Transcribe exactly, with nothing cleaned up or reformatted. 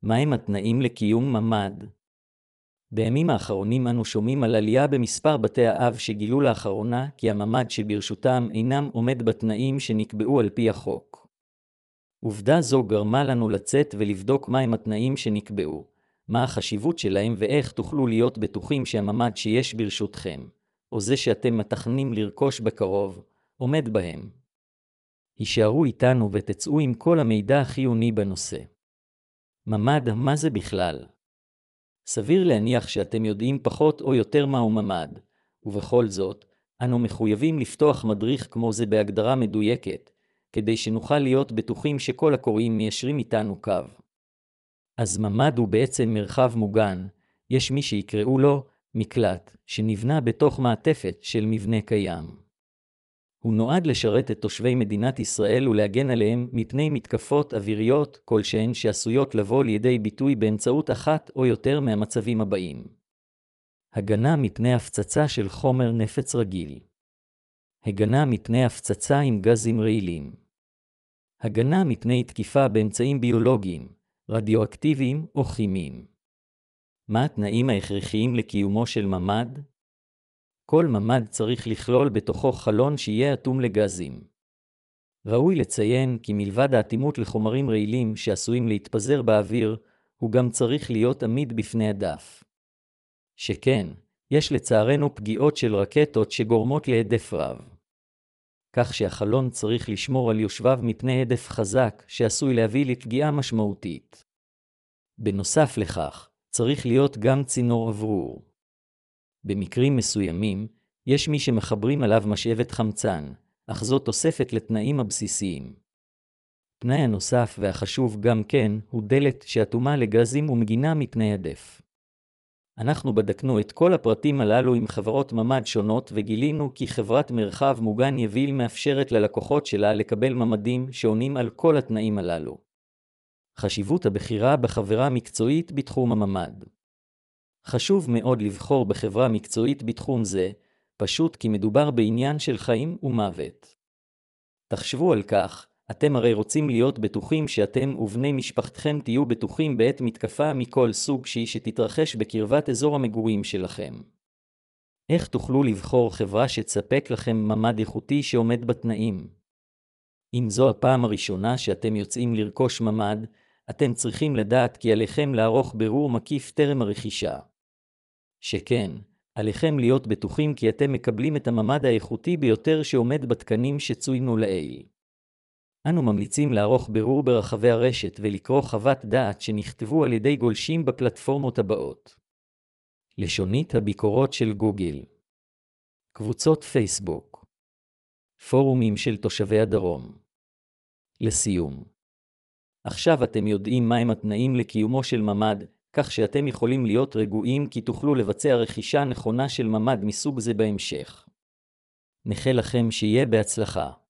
מהם התנאים לקיום ממ"ד? בימים האחרונים אנו שומעים על עלייה במספר בתי האב שגילו לאחרונה כי הממ"ד שברשותם אינם עומד בתנאים שנקבעו על פי החוק. עובדה זו גרמה לנו לצאת ולבדוק מהם התנאים שנקבעו, מה החשיבות שלהם ואיך תוכלו להיות בטוחים שהממ"ד שיש ברשותכם, או זה שאתם מתכננים לרכוש בקרוב, עומד בהם. הישארו איתנו ותצאו עם כל המידע החיוני בנושא. ממ"ד, מה זה בכלל? סביר להניח שאתם יודעים פחות או יותר מהו ממ"ד, ובכל זאת, אנו מחויבים לפתוח מדריך כמו זה בהגדרה מדויקת, כדי שנוכל להיות בטוחים שכל הקוראים מיישרים איתנו קו. אז ממ"ד הוא בעצם מרחב מוגן, יש מי שיקראו לו מקלט, שנבנה בתוך מעטפת של מבנה קיים. הוא נועד לשרת את תושבי מדינת ישראל ולהגן עליהם מפני מתקפות אוויריות כלשהן שעשויות לבוא לידי ביטוי באמצעות אחת או יותר מהמצבים הבאים. הגנה מפני הפצצה של חומר נפץ רגיל. הגנה מפני הפצצה עם גזים רעילים. הגנה מפני תקיפה באמצעים ביולוגיים, רדיואקטיביים או כימיים. מה התנאים ההכרחיים לקיומו של ממ"ד? כל ממ"ד צריך לכלול בתוכו חלון שיהיה אטום לגזים. ראוי לציין כי מלבד האטימות לחומרים רעילים שעשויים להתפזר באוויר, הוא גם צריך להיות עמיד בפני הדף. שכן, יש לצערנו פגיעות של רקטות שגורמות להדף רב. כך שהחלון צריך לשמור על יושביו מפני הדף חזק שעשוי להביא לפגיעה משמעותית. בנוסף לכך, צריך להיות גם צינור אוורור. במקרים מסוימים, יש מי שמחברים עליו משאבת חמצן, אך זו תוספת לתנאים הבסיסיים. תנאי הנוסף והחשוב גם כן הוא דלת שאטומה לגזים ומגינה מפני הדף. אנחנו בדקנו את כל הפרטים הללו עם חברות ממ"ד שונות וגילינו כי חברת מרחב מוגן יביל מאפשרת ללקוחות שלה לקבל ממ"דים שעונים על כל התנאים הללו. חשיבות הבחירה בחברה מקצועית בתחום הממ"ד. חשוב מאוד לבחור בחברה מקצועית בתחום זה, פשוט כי מדובר בעניין של חיים ומוות. תחשבו על כך, אתם הרי רוצים להיות בטוחים שאתם ובני משפחתכם תהיו בטוחים בעת מתקפה מכל סוג שהיא שתתרחש בקרבת אזור המגורים שלכם. איך תוכלו לבחור חברה שתספק לכם ממ"ד איכותי שעומד בתנאים? אם זו הפעם הראשונה שאתם יוצאים לרכוש ממ"ד, אתם צריכים לדעת כי עליכם לערוך בירור מקיף טרם הרכישה. שכן, עליכם להיות בטוחים כי אתם מקבלים את הממ"ד האיכותי ביותר שעומד בתקנים שצוינו לעיל. אנו ממליצים לערוך בירור ברחבי הרשת ולקרוא חוות דעת שנכתבו על ידי גולשים בפלטפורמות הבאות. לשונית הביקורות של גוגל. קבוצות פייסבוק. פורומים של תושבי הדרום. לסיום. עכשיו אתם יודעים מהם התנאים לקיומו של ממ"ד, כך שאתם יכולים להיות רגועים כי תוכלו לבצע רכישה נכונה של ממ"ד מסוג זה בהמשך. נאחל לכם שיהיה בהצלחה.